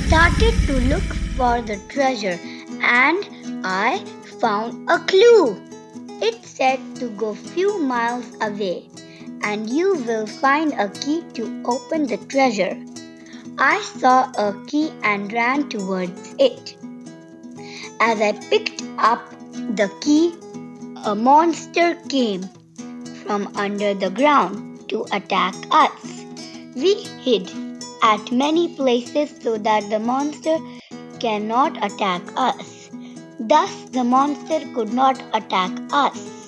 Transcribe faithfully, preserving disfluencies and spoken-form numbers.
started to look for the treasure and I found a clue. It said to go few miles away and you will find a key to open the treasure. I saw a key and ran towards it. As I picked up the key, a monster came from under the ground to attack us. We hid at many places so that the monster cannot attack us. Thus, the monster could not attack us.